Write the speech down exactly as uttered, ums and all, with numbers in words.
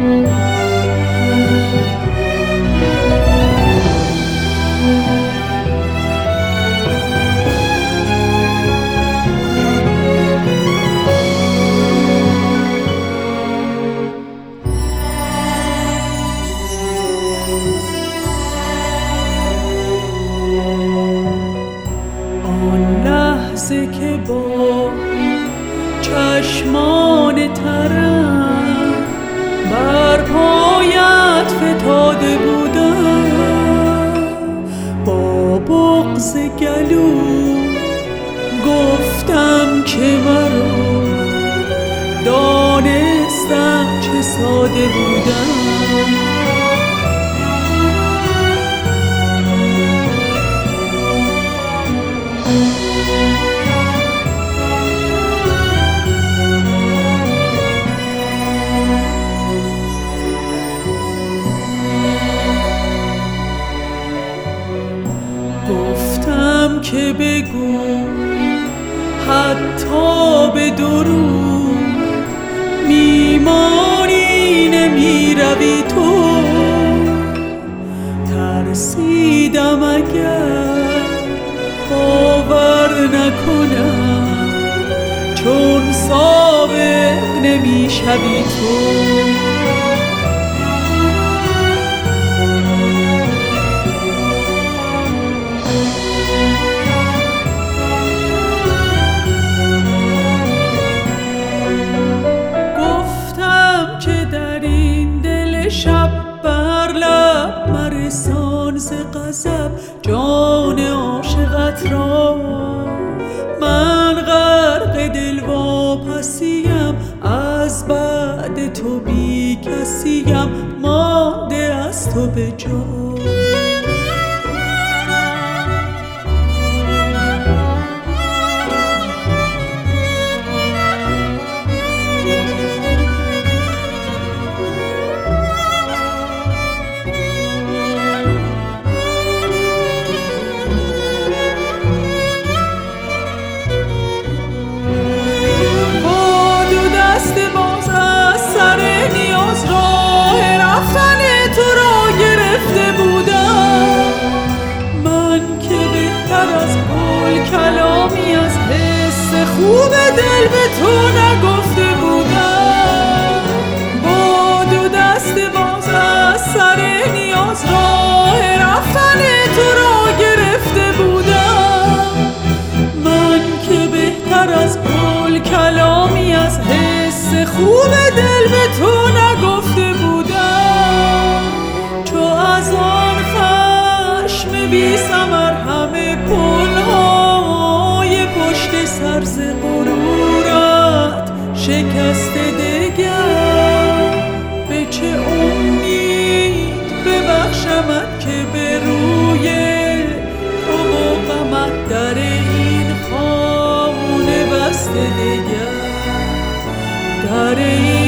که با چشمان ترم بر پایت فتاده بودم، با بغض گلو گفتم که مرا دانستم چه ساده بودم. گفتم که بگو حتی به درو میمانی نمیروی تو، ترسیدم اگر باور نکنم چون سابق نمیشوی تو. شب بر لب مرسان ز غضب جان عاشقت را، من غرق دلواپسیم از بعد تو بی کسیم، مانده از تو به جا. کلامی از حس خوب دل به تو نگفته بودم، با دو دست باز از سر نیاز راه رفتن تو را گرفته بودم، من که بهتر از گل کلامی از حس خوب دل به تو نگفته بودم، چو از آن خشم بی ثمر همه پل‌ها سرز غرورت شکسته دگر، به چه امید ببخشمت که به روی تو و غمت در این خانه بسته دگر، در این